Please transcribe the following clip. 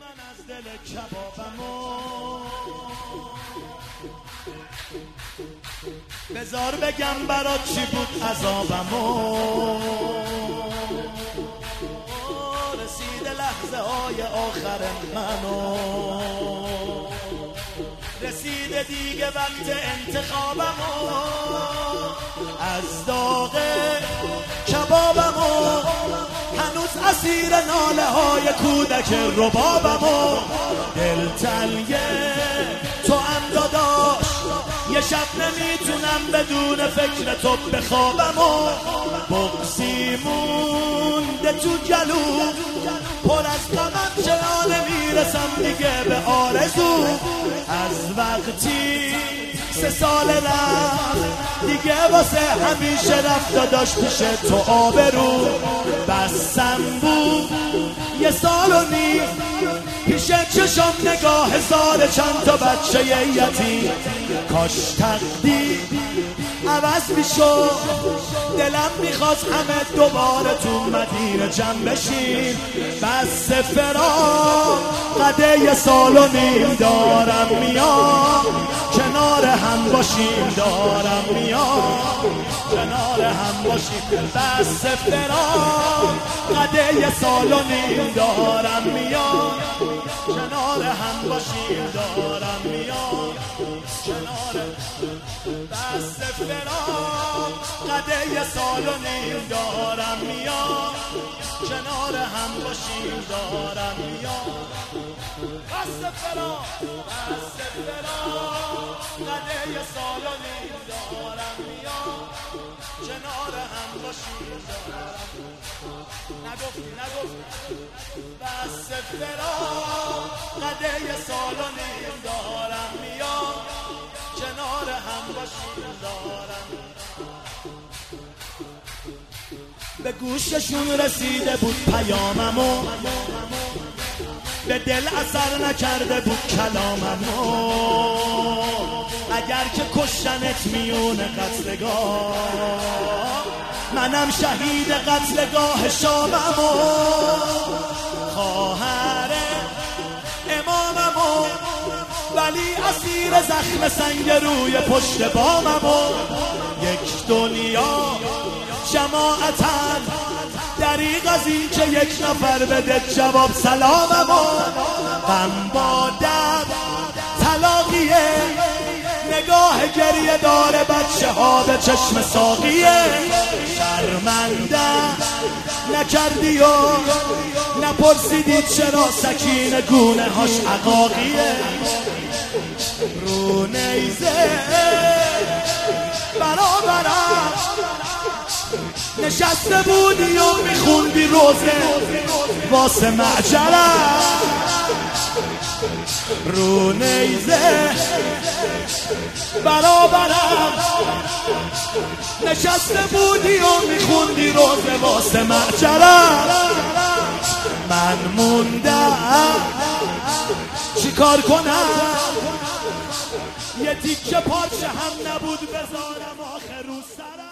من از دل کبابمو بذار بگم برات چی بود عذابمو رسیده لحظه های آخر منو رسیده دیگه وقت انتخابمو از داغ کبابمو هنوز اسیر ناله های کودک ربابمو دلتنگ تو هم داداش یه شب نمیتونم بدون فکر تو بخوابمو بغضی مونده تو گلو پر از غمم چه نمیرسم دیگه به آرزو از وقتی 3 سال رفت دیگه واسه همیشه رفت داداش پیش تو آبرو بسم بود 1 سال و نیم پیش چشم نگاه هزار چند تا بچه یتیم کاش تقدیر عوض میشد دلم میخواست همه دوباره تو مدینه جمع بشیم بس فراق قده 1 سال و نیم دارم میام کنار هم باشیم دارم میام کنار هم باشیم بس فراق قده 1 سال و نیم دارم میام کنار هم باشیم دارم میام کنار بس فراق قده 1 سال و نیم دارم میام کنار هم باشیم دارم میام بس فراق قده 1 سال و نیم دارم میام کنار هم باشیم دارم نگفتی بس فراق قده 1 سال و نیم دارم میام کنار هم باشیم دارم به گوششون رسیده بود پیاممو به دل اثر نکرده بود کلاممو اگر که کشتنت میون قتلگاه منم شهید قتلگاه شاممو خواهر اماممو ولی اسیر زخم سنگ روی پشت باممو یک دنیا جماعتن دریغ از این که 1 نفر بده جواب سلاممو غم با درد طلاقیه نگاه گریه داره بچه ها به چشم ساقیه شرمنده نکردی و نپرسیدی چرا سکینه گونه هاش عقاقیه رو نیزه برابرم نشسته بودی و میخوندی روزه واسه معجرم رو نیزه برابرم نشسته بودی و میخوندی روزه واسه معجرم من موندم چی کار کنم یه تیکه پارچه هم نبود بذارم آخر رو سرم